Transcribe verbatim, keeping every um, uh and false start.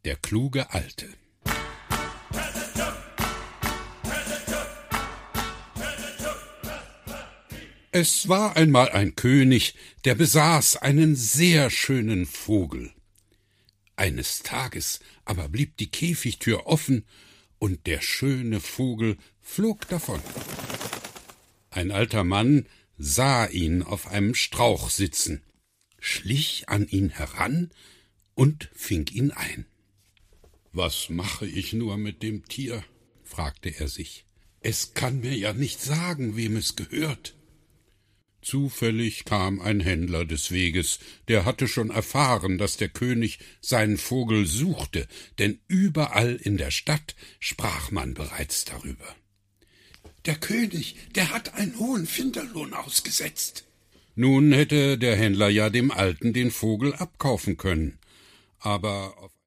Der kluge Alte. Es war einmal ein König, der besaß einen sehr schönen Vogel. Eines Tages aber blieb die Käfigtür offen, und der schöne Vogel flog davon. Ein alter Mann sah ihn auf einem Strauch sitzen, schlich an ihn heran und fing ihn ein. »Was mache ich nur mit dem Tier?« fragte er sich. »Es kann mir ja nicht sagen, wem es gehört.« Zufällig kam ein Händler des Weges, der hatte schon erfahren, dass der König seinen Vogel suchte, denn überall in der Stadt sprach man bereits darüber. »Der König, der hat einen hohen Finderlohn ausgesetzt.« Nun hätte der Händler ja dem Alten den Vogel abkaufen können, aber auf